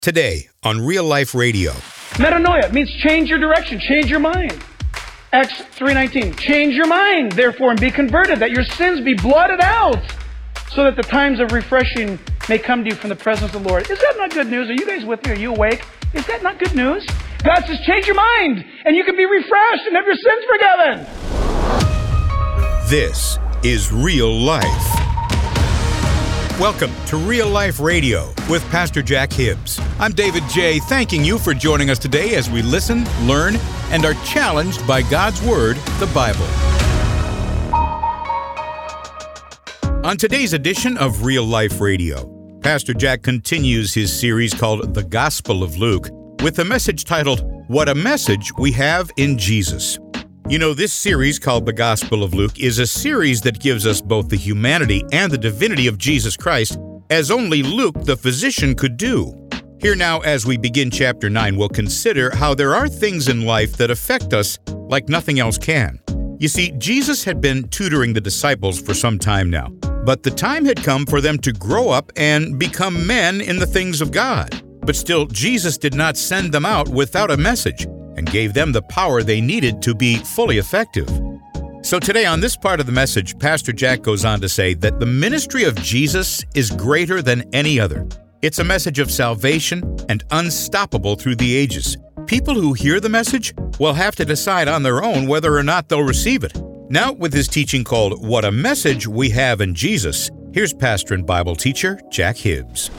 Today on Real Life Radio. Metanoia means change your direction, change your mind. Acts 3:19, change your mind, therefore, and be converted, that your sins be blotted out, so that the times of refreshing may come to you from the presence of the Lord. Is that not good news? Are you guys with me? Are you awake? Is that not good news? God says, change your mind, and you can be refreshed and have your sins forgiven. This is Real Life. Welcome to Real Life Radio with Pastor Jack Hibbs. I'm David J., thanking you for joining us today as we listen, learn, and are challenged by God's Word, the Bible. On today's edition of Real Life Radio, Pastor Jack continues his series called The Gospel of Luke with a message titled, What a Message We Have in Jesus. You know, this series called The Gospel of Luke is a series that gives us both the humanity and the divinity of Jesus Christ, as only Luke, the physician, could do. Here now, as we begin chapter 9, we'll consider how there are things in life that affect us like nothing else can. You see, Jesus had been tutoring the disciples for some time now, but the time had come for them to grow up and become men in the things of God. But still, Jesus did not send them out without a message, and gave them the power they needed to be fully effective. So today on this part of the message, Pastor Jack goes on to say that the ministry of Jesus is greater than any other. It's a message of salvation and unstoppable through the ages. People who hear the message will have to decide on their own whether or not they'll receive it. Now, with his teaching called What a Message We Have in Jesus, here's pastor and Bible teacher Jack Hibbs.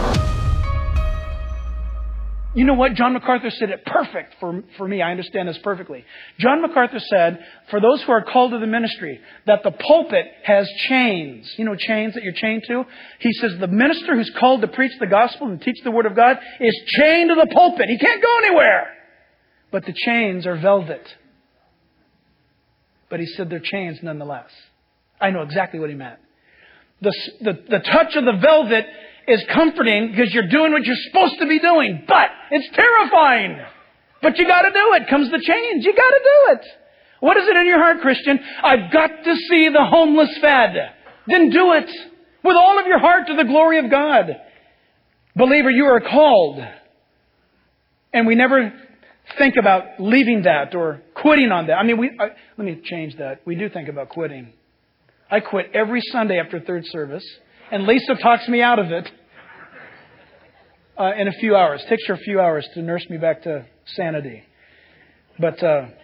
You know what? John MacArthur said it perfect for me. I understand this perfectly. John MacArthur said, for those who are called to the ministry, that the pulpit has chains. You know, chains that you're chained to? He says the minister who's called to preach the gospel and teach the word of God is chained to the pulpit. He can't go anywhere. But the chains are velvet. But he said they're chains nonetheless. I know exactly what he meant. The touch of the velvet is comforting because you're doing what you're supposed to be doing. But it's terrifying. But you got to do it. Comes the change. You got to do it. What is it in your heart, Christian? I've got to see the homeless fed. Then do it with all of your heart to the glory of God. Believer, you are called. And we never think about leaving that or quitting on that. I mean, let me change that. We do think about quitting. I quit every Sunday after third service. And Lisa talks me out of it in a few hours. Takes her a few hours to nurse me back to sanity. But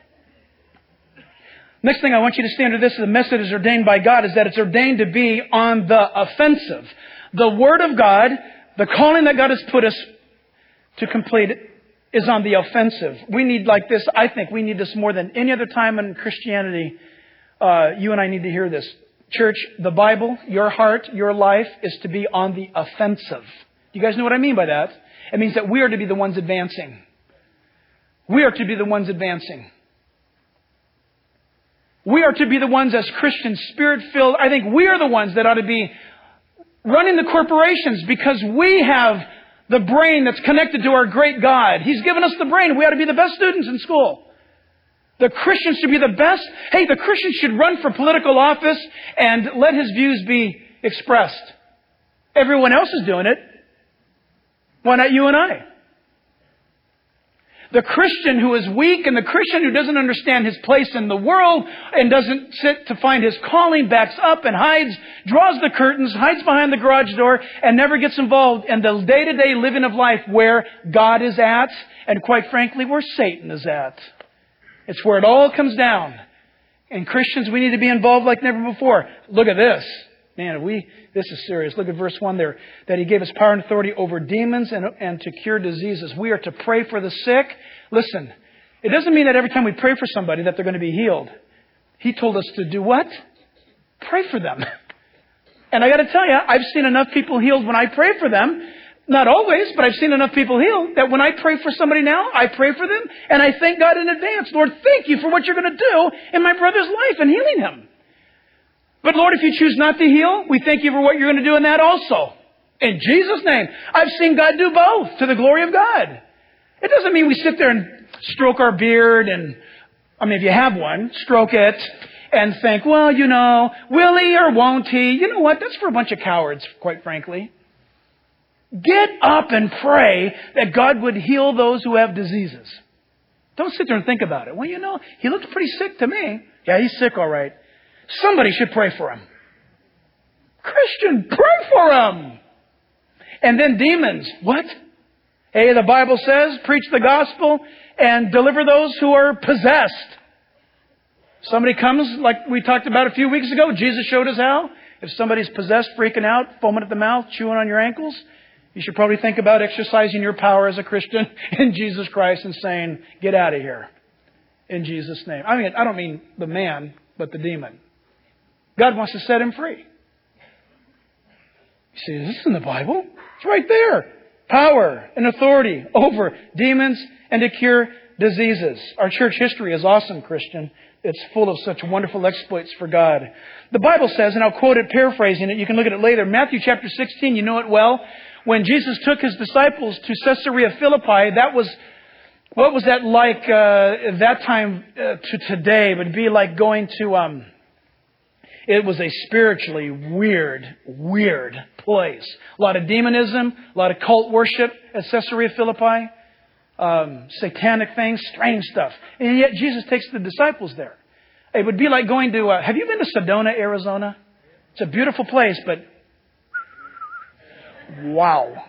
next thing I want you to stay under this, the message is ordained by God, is that it's ordained to be on the offensive. The Word of God, the calling that God has put us to complete is on the offensive. We need like this, I think we need this more than any other time in Christianity. You and I need to hear this. Church, the Bible, your heart, your life is to be on the offensive. You guys know what I mean by that? It means that we are to be the ones advancing. We are to be the ones advancing. We are to be the ones as Christians, Spirit-filled. I think we are the ones that ought to be running the corporations because we have the brain that's connected to our great God. He's given us the brain. We ought to be the best students in school. The Christian should be the best. Hey, the Christian should run for political office and let his views be expressed. Everyone else is doing it. Why not you and I? The Christian who is weak and the Christian who doesn't understand his place in the world and doesn't sit to find his calling, backs up and hides, draws the curtains, hides behind the garage door, and never gets involved in the day-to-day living of life where God is at and, quite frankly, where Satan is at. It's where it all comes down. And Christians, we need to be involved like never before. Look at this. Man, this is serious. Look at verse 1 there. That He gave us power and authority over demons and to cure diseases. We are to pray for the sick. Listen, it doesn't mean that every time we pray for somebody that they're going to be healed. He told us to do what? Pray for them. And I got to tell you, I've seen enough people healed when I pray for them. Not always, but I've seen enough people healed that when I pray for somebody now, I pray for them and I thank God in advance. Lord, thank you for what you're going to do in my brother's life and healing him. But Lord, if you choose not to heal, we thank you for what you're going to do in that also. In Jesus' name, I've seen God do both to the glory of God. It doesn't mean we sit there and stroke our beard and, if you have one, stroke it and think, well, will he or won't he? You know what? That's for a bunch of cowards, quite frankly. Get up and pray that God would heal those who have diseases. Don't sit there and think about it. Well, you know, he looked pretty sick to me. Yeah, he's sick, all right. Somebody should pray for him. Christian, pray for him. And then demons. What? Hey, the Bible says, preach the gospel and deliver those who are possessed. Somebody comes, like we talked about a few weeks ago, Jesus showed us how. If somebody's possessed, freaking out, foaming at the mouth, chewing on your ankles, you should probably think about exercising your power as a Christian in Jesus Christ and saying, get out of here in Jesus' name. I mean, I don't mean the man, but the demon. God wants to set him free. You say, is this in the Bible? It's right there. Power and authority over demons and to cure diseases. Our church history is awesome, Christian. It's full of such wonderful exploits for God. The Bible says, and I'll quote it paraphrasing it, you can look at it later, Matthew chapter 16, you know it well. When Jesus took his disciples to Caesarea Philippi, what was that like at that time to today? It would be like going to, it was a spiritually weird place. A lot of demonism, a lot of cult worship at Caesarea Philippi, satanic things, strange stuff. And yet Jesus takes the disciples there. It would be like going to, have you been to Sedona, Arizona? It's a beautiful place, but wow.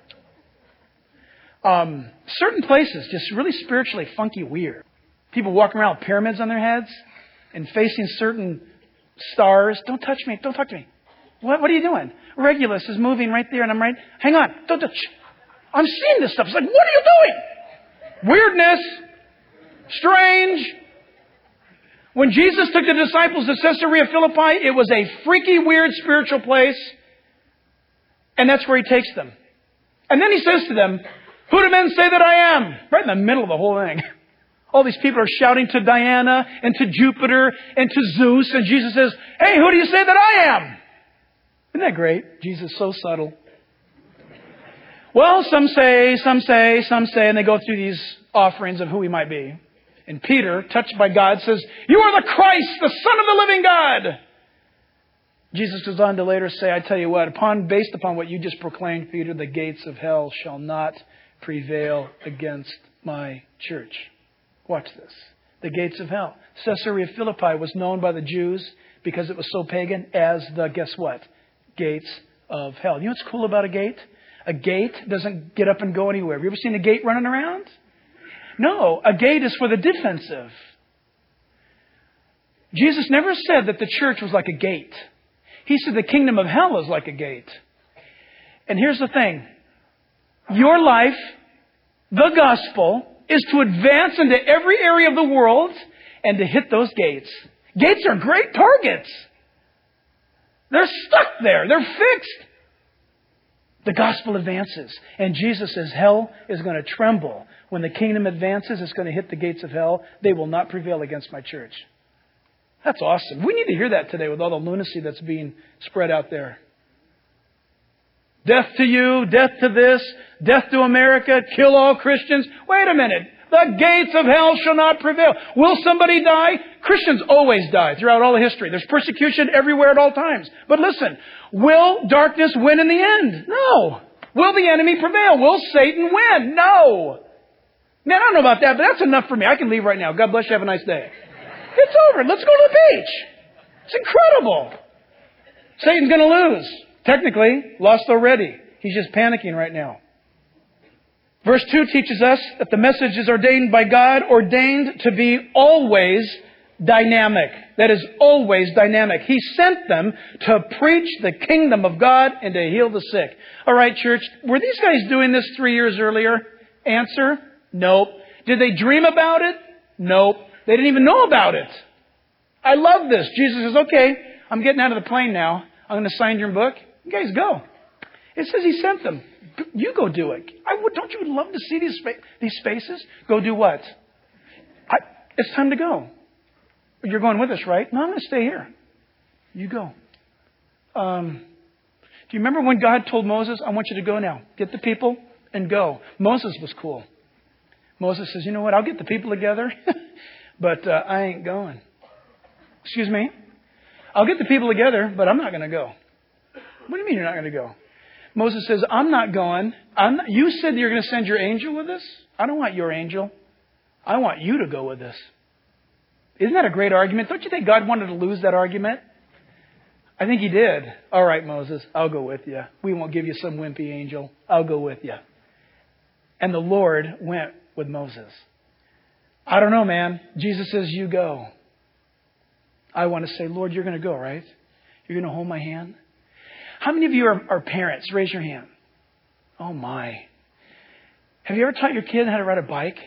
Certain places, just really spiritually funky weird. People walking around with pyramids on their heads and facing certain stars. Don't touch me. Don't talk to me. What are you doing? Regulus is moving right there and I'm right. Hang on. Don't touch. I'm seeing this stuff. It's like, what are you doing? Weirdness. Strange. When Jesus took the disciples to Caesarea Philippi, it was a freaky, weird spiritual place. And that's where he takes them. And then he says to them, who do men say that I am? Right in the middle of the whole thing. All these people are shouting to Diana and to Jupiter and to Zeus. And Jesus says, hey, who do you say that I am? Isn't that great? Jesus is so subtle. Well, some say, and they go through these offerings of who he might be. And Peter, touched by God, says, you are the Christ, the Son of the living God. Jesus goes on to later say, I tell you what, based upon what you just proclaimed, Peter, the gates of hell shall not prevail against my church. Watch this. The gates of hell. Caesarea Philippi was known by the Jews because it was so pagan as the, guess what? Gates of hell. You know what's cool about a gate? A gate doesn't get up and go anywhere. Have you ever seen a gate running around? No, a gate is for the defensive. Jesus never said that the church was like a gate. He said the kingdom of hell is like a gate. And here's the thing. Your life, the gospel, is to advance into every area of the world and to hit those gates. Gates are great targets. They're stuck there. They're fixed. The gospel advances. And Jesus says hell is going to tremble. When the kingdom advances, it's going to hit the gates of hell. They will not prevail against my church. That's awesome. We need to hear that today with all the lunacy that's being spread out there. Death to you, death to this, death to America, kill all Christians. Wait a minute. The gates of hell shall not prevail. Will somebody die? Christians always die throughout all of history. There's persecution everywhere at all times. But listen, will darkness win in the end? No. Will the enemy prevail? Will Satan win? No. Man, I don't know about that, but that's enough for me. I can leave right now. God bless you. Have a nice day. It's over. Let's go to the beach. It's incredible. Satan's going to lose. Technically, lost already. He's just panicking right now. Verse 2 teaches us that the message is ordained by God, ordained to be always dynamic. That is, always dynamic. He sent them to preach the kingdom of God and to heal the sick. All right, church, were these guys doing this 3 years earlier? Answer, nope. Did they dream about it? Nope. They didn't even know about it. I love this. Jesus says, okay, I'm getting out of the plane now. I'm going to sign your book. You guys go. It says he sent them. You go do it. Don't you love to see these spaces? Go do what? It's time to go. You're going with us, right? No, I'm going to stay here. You go. Do you remember when God told Moses, I want you to go now. Get the people and go. Moses was cool. Moses says, you know what? I'll get the people together, but I ain't going. Excuse me? I'll get the people together, but I'm not going to go. What do you mean you're not going to go? Moses says, I'm not going. You said you're going to send your angel with us? I don't want your angel. I want you to go with us. Isn't that a great argument? Don't you think God wanted to lose that argument? I think He did. All right, Moses, I'll go with you. We won't give you some wimpy angel. I'll go with you. And the Lord went with Moses. I don't know, man. Jesus says, you go. I want to say, Lord, you're going to go, right? You're going to hold my hand? How many of you are parents? Raise your hand. Oh, my. Have you ever taught your kid how to ride a bike?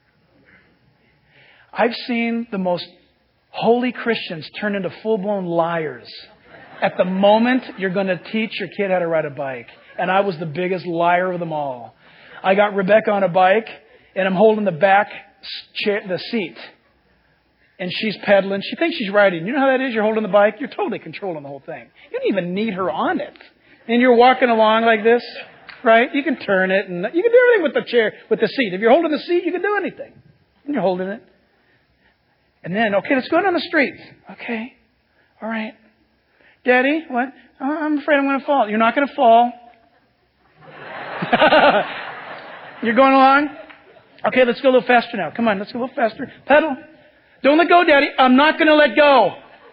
I've seen the most holy Christians turn into full-blown liars at the moment you're going to teach your kid how to ride a bike. And I was the biggest liar of them all. I got Rebecca on a bike, and I'm holding the back chair, the seat. And she's pedaling. She thinks she's riding. You know how that is? You're holding the bike. You're totally controlling the whole thing. You don't even need her on it. And you're walking along like this, right? You can turn it, and you can do everything with the chair, with the seat. If you're holding the seat, you can do anything. And you're holding it. And then, okay, let's go down the street. Okay. All right. Daddy, what? Oh, I'm afraid I'm going to fall. You're not going to fall. You're going along? Okay, let's go a little faster now. Come on, let's go a little faster. Pedal. Don't let go, Daddy. I'm not going to let go.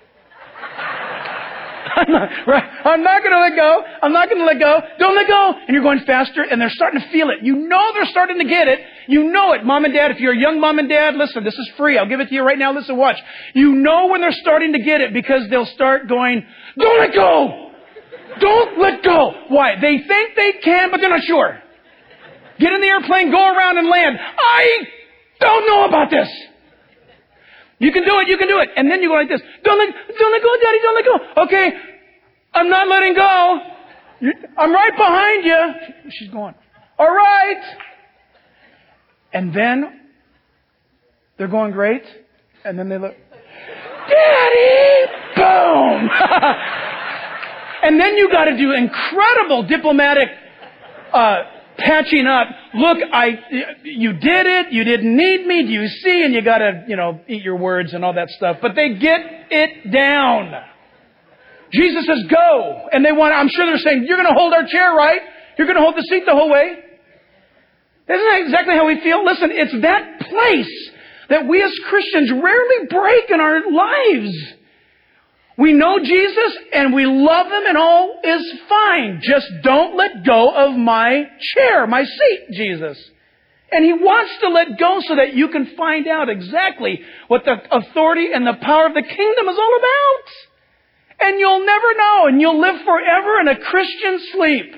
I'm not going to let go. I'm not going to let go. Don't let go. And you're going faster, and they're starting to feel it. You know they're starting to get it. You know it. Mom and Dad, if you're a young mom and dad, listen, this is free. I'll give it to you right now. Listen, watch. You know when they're starting to get it because they'll start going, don't let go. Don't let go. Why? They think they can, but they're not sure. Get in the airplane, go around and land. I don't know about this. You can do it, you can do it. And then you go like this. Don't let go, Daddy, don't let go. Okay, I'm not letting go. I'm right behind you. She's going, all right. And then they're going great. And then they look, Daddy, boom. And then you got to do incredible diplomatic patching up. Look, you did it. You didn't need me. Do you see? And you got to, eat your words and all that stuff. But they get it down. Jesus says, go. And I'm sure they're saying, you're going to hold our chair, right? You're going to hold the seat the whole way. Isn't that exactly how we feel? Listen, it's that place that we as Christians rarely break in our lives. We know Jesus and we love Him and all is fine. Just don't let go of my chair, my seat, Jesus. And He wants to let go so that you can find out exactly what the authority and the power of the kingdom is all about. And you'll never know, and you'll live forever in a Christian sleep.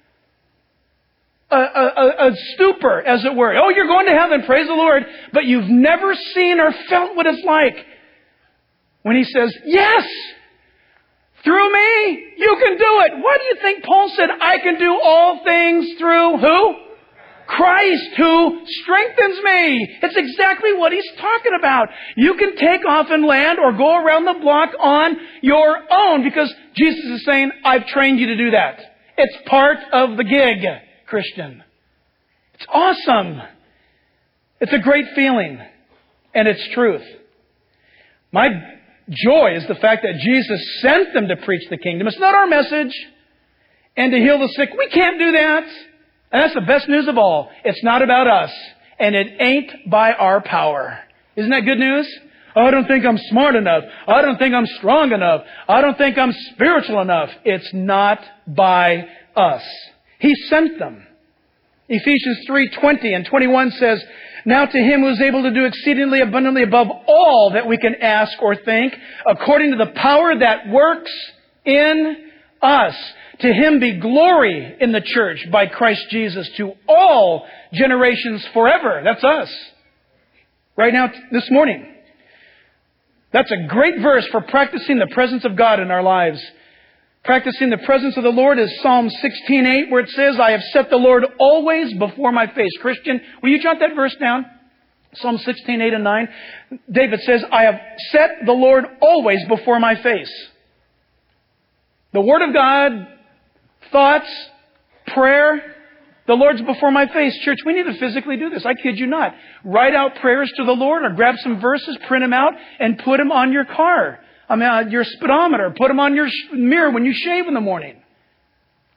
A stupor, as it were. Oh, you're going to heaven, praise the Lord. But you've never seen or felt what it's like when He says, yes, through me, you can do it. Why do you think Paul said, I can do all things through who? Christ, who strengthens me. It's exactly what he's talking about. You can take off and land or go around the block on your own because Jesus is saying, I've trained you to do that. It's part of the gig, Christian. It's awesome. It's a great feeling. And it's truth. My joy is the fact that Jesus sent them to preach the kingdom. It's not our message. And to heal the sick. We can't do that. And that's the best news of all. It's not about us. And it ain't by our power. Isn't that good news? I don't think I'm smart enough. I don't think I'm strong enough. I don't think I'm spiritual enough. It's not by us. He sent them. Ephesians 3:20 and 21 says, now to Him who is able to do exceedingly abundantly above all that we can ask or think, according to the power that works in us. To Him be glory in the church by Christ Jesus to all generations forever. That's us. Right now, this morning. That's a great verse for practicing the presence of God in our lives. Practicing the presence of the Lord is Psalm 16:8, where it says, I have set the Lord always before my face. Christian, will you jot that verse down? Psalm 16:8 and 9. David says, I have set the Lord always before my face. The Word of God, thoughts, prayer, the Lord's before my face. Church, we need to physically do this. I kid you not. Write out prayers to the Lord or grab some verses, print them out, and put them on your car. Your speedometer. Put them on your mirror when you shave in the morning.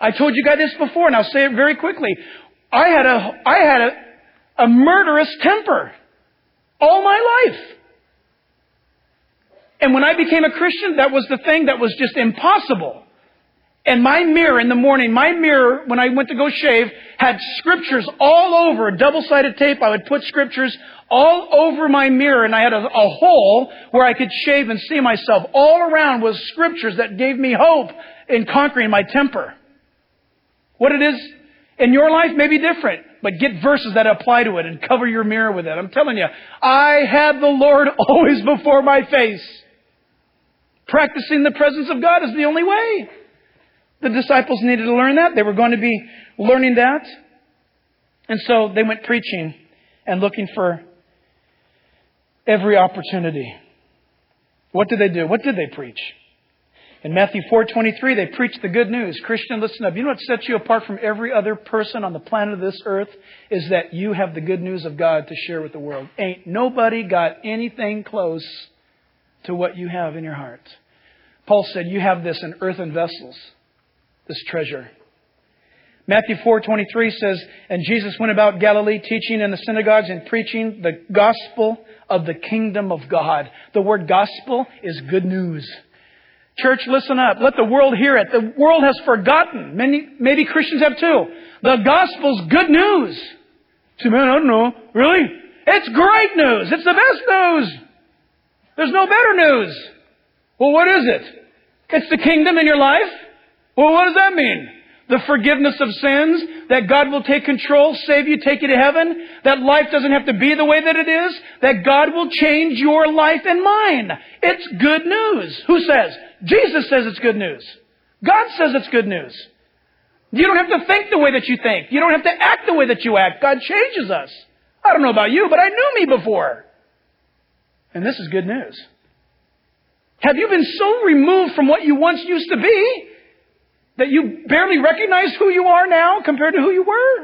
I told you guys this before, and I'll say it very quickly. I had a murderous temper all my life. And when I became a Christian, that was the thing that was just impossible. And my mirror in the morning, when I went to go shave, had scriptures all over, double-sided tape. I would put scriptures all over my mirror, and I had a hole where I could shave and see myself. All around was scriptures that gave me hope in conquering my temper. What it is in your life may be different, but get verses that apply to it and cover your mirror with it. I'm telling you, I had the Lord always before my face. Practicing the presence of God is the only way. The disciples needed to learn that. They were going to be learning that. And so they went preaching and looking for every opportunity. What did they do? What did they preach? In Matthew 4:23, they preached the good news. Christian, listen up. You know what sets you apart from every other person on the planet of this earth is that you have the good news of God to share with the world. Ain't nobody got anything close to what you have in your heart. Paul said, you have this in earthen vessels, this treasure. Matthew 4:23 says, and Jesus went about Galilee teaching in the synagogues and preaching the gospel of the kingdom of God. The word gospel is good news. Church, listen up. Let the world hear it. The world has forgotten. Maybe Christians have too. The gospel's good news. So, man, I don't know. Really? It's great news. It's the best news. There's no better news. Well, what is it? It's the kingdom in your life. Well, what does that mean? The forgiveness of sins, that God will take control, save you, take you to heaven, that life doesn't have to be the way that it is, that God will change your life and mine. It's good news. Who says? Jesus says it's good news. God says it's good news. You don't have to think the way that you think. You don't have to act the way that you act. God changes us. I don't know about you, but I knew me before. And this is good news. Have you been so removed from what you once used to be that you barely recognize who you are now compared to who you were?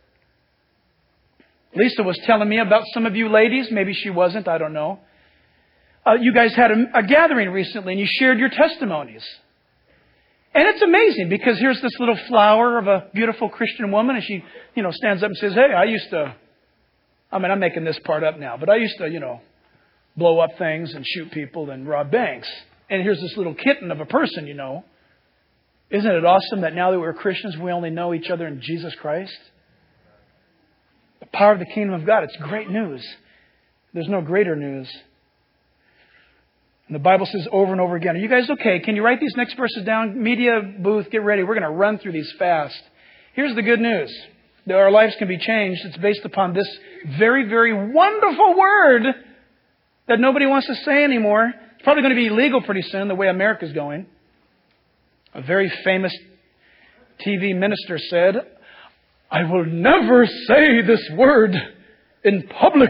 Lisa was telling me about some of you ladies. Maybe she wasn't. I don't know. You guys had a gathering recently and you shared your testimonies. And it's amazing because here's this little flower of a beautiful Christian woman and she, stands up and says, hey, I'm making this part up now, but I used to, blow up things and shoot people and rob banks. And here's this little kitten of a person, Isn't it awesome that now that we're Christians, we only know each other in Jesus Christ? The power of the kingdom of God. It's great news. There's no greater news. And the Bible says over and over again. Are you guys okay? Can you write these next verses down? Media booth, get ready. We're going to run through these fast. Here's the good news. That our lives can be changed. It's based upon this very, very wonderful word that nobody wants to say anymore. It's probably going to be illegal pretty soon, the way America's going. A very famous TV minister said, I will never say this word in public.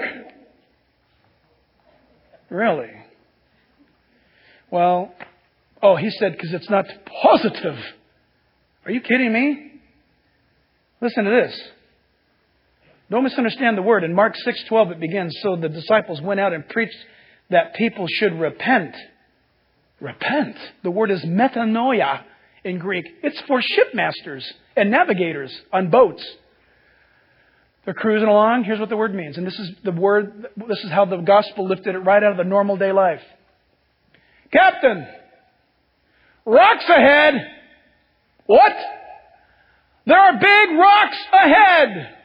Really? Well, he said, because it's not positive. Are you kidding me? Listen to this. Don't misunderstand the word. In Mark 6:12 it begins, so the disciples went out and preached that people should repent. Repent. The word is metanoia in Greek. It's for shipmasters and navigators on boats. They're cruising along. Here's what the word means. And this is the word. This is how the gospel lifted it right out of the normal day life. Captain, rocks ahead. What? There are big rocks ahead.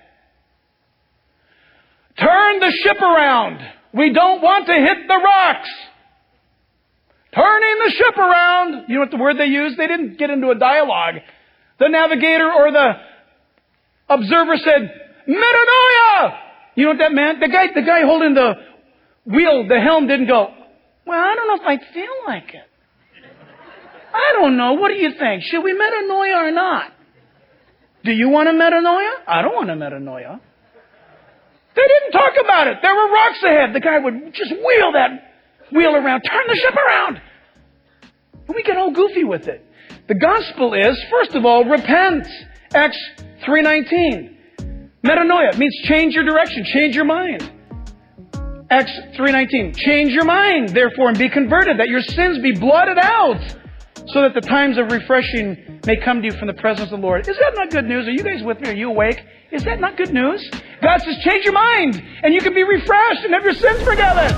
Turn the ship around. We don't want to hit the rocks. Turning the ship around. You know what the word they used? They didn't get into a dialogue. The navigator or the observer said, metanoia! You know what that meant? The guy holding the wheel, the helm didn't go, well, I don't know if I feel like it. I don't know. What do you think? Should we metanoia or not? Do you want a metanoia? I don't want a metanoia. They didn't talk about it. There were rocks ahead. The guy would just wheel that wheel around, turn the ship around. And we get all goofy with it. The gospel is, first of all, repent. Acts 3:19. Metanoia means change your direction, change your mind. Acts 3:19. Change your mind, therefore, and be converted, that your sins be blotted out, so that the times of refreshing may come to you from the presence of the Lord. Is that not good news? Are you guys with me? Are you awake? Is that not good news? God says, change your mind, and you can be refreshed and have your sins forgiven.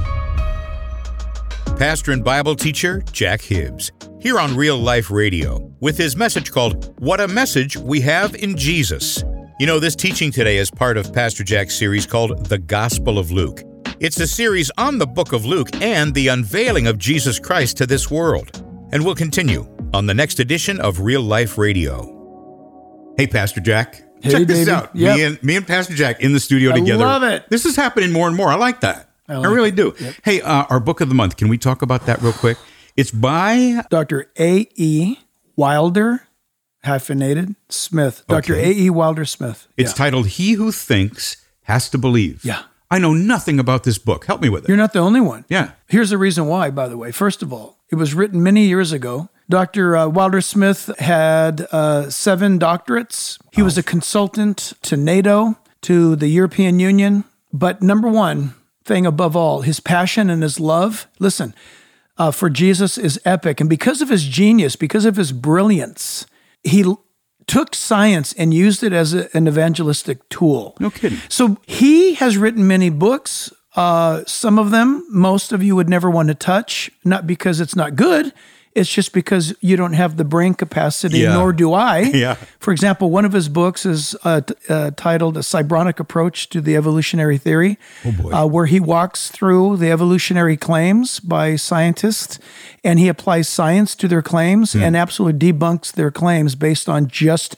Pastor and Bible teacher Jack Hibbs, here on Real Life Radio, with his message called, What a Message We Have in Jesus. You know, this teaching today is part of Pastor Jack's series called The Gospel of Luke. It's a series on the book of Luke and the unveiling of Jesus Christ to this world. And we'll continue on the next edition of Real Life Radio. Hey, Pastor Jack. Hey, check this baby. out. Yep. Me and Pastor Jack in the studio together. I love it. This is happening more and more. I like that. I really do. Yep. Hey, our book of the month, can we talk about that real quick? It's by Dr. A.E. Wilder, hyphenated, Smith. Dr. Okay. A.E. Wilder Smith. It's titled, He Who Thinks Has to Believe. Yeah. I know nothing about this book. Help me with it. You're not the only one. Yeah. Here's the reason why, by the way. First of all, it was written many years ago. Dr. Wilder Smith had 7 doctorates. He was a consultant to NATO, to the European Union. But number one thing above all, his passion and his love, listen, for Jesus is epic. And because of his genius, because of his brilliance, he took science and used it as an evangelistic tool. No kidding. So he has written many books. Some of them, most of you would never want to touch, not because it's not good. It's just because you don't have the brain capacity, nor do I. Yeah. For example, one of his books is titled A Cyberonic Approach to the Evolutionary Theory, where he walks through the evolutionary claims by scientists, and he applies science to their claims and absolutely debunks their claims based on just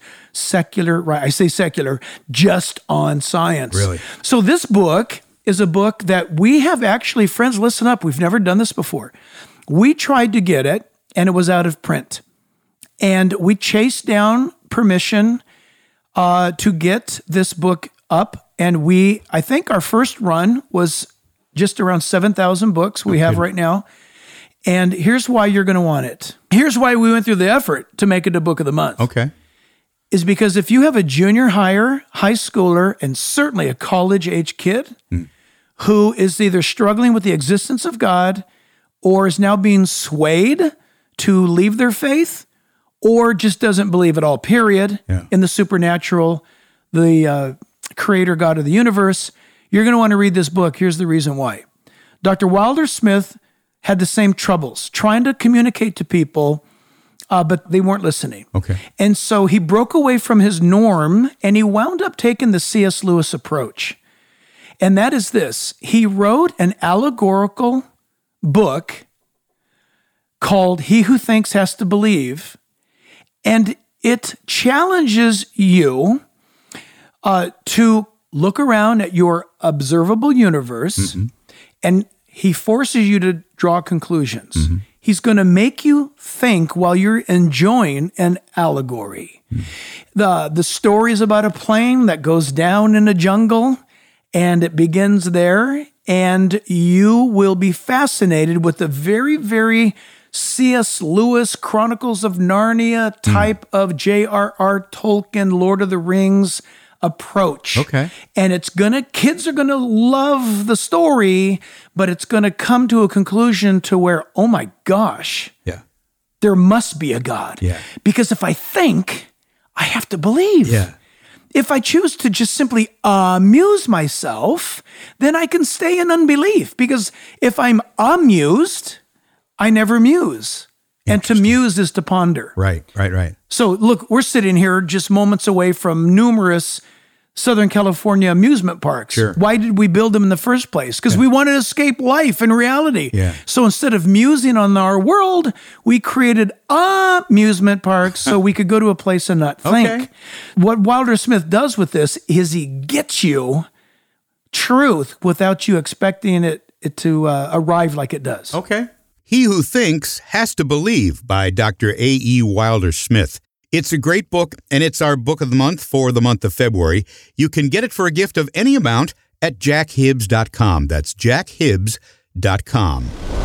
just on science. Really? So this book is a book that we have actually, friends, listen up, we've never done this before. We tried to get it, and it was out of print. And we chased down permission to get this book up. And I think our first run was just around 7,000 books we have right now. And here's why you're going to want it. Here's why we went through the effort to make it a book of the month. Okay. Is because if you have a junior higher, high schooler, and certainly a college-age kid who is either struggling with the existence of God or is now being swayed to leave their faith, or just doesn't believe at all, period, in the supernatural, the creator God of the universe, you're going to want to read this book. Here's the reason why. Dr. Wilder Smith had the same troubles trying to communicate to people, but they weren't listening. Okay. And so he broke away from his norm, and he wound up taking the C.S. Lewis approach. And that is this. He wrote an allegorical book called He Who Thinks Has to Believe, and it challenges you to look around at your observable universe, and he forces you to draw conclusions. He's going to make you think while you're enjoying an allegory. The story is about a plane that goes down in a jungle, and it begins there, and you will be fascinated with the very, very C.S. Lewis, Chronicles of Narnia type of J.R.R. Tolkien, Lord of the Rings approach. Okay. And kids are going to love the story, but it's going to come to a conclusion to where, oh my gosh, there must be a God. Yeah. Because if I think, I have to believe. Yeah. If I choose to just simply amuse myself, then I can stay in unbelief. Because if I'm amused, I never muse. And to muse is to ponder. Right. So look, we're sitting here just moments away from numerous Southern California amusement parks. Sure. Why did we build them in the first place? Because we wanted to escape life and reality. Yeah. So instead of musing on our world, we created amusement parks so we could go to a place and not think. Okay. What Wilder Smith does with this is he gets you truth without you expecting it to arrive like it does. Okay. He Who Thinks Has to Believe by Dr. A.E. Wilder Smith. It's a great book, and it's our book of the month for the month of February. You can get it for a gift of any amount at jackhibbs.com. That's jackhibbs.com.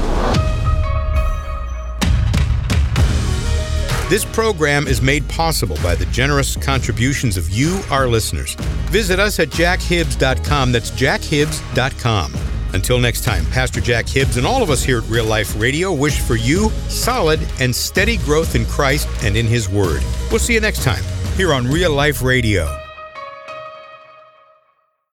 This program is made possible by the generous contributions of you, our listeners. Visit us at jackhibbs.com. That's jackhibbs.com. Until next time, Pastor Jack Hibbs and all of us here at Real Life Radio wish for you solid and steady growth in Christ and in His Word. We'll see you next time here on Real Life Radio.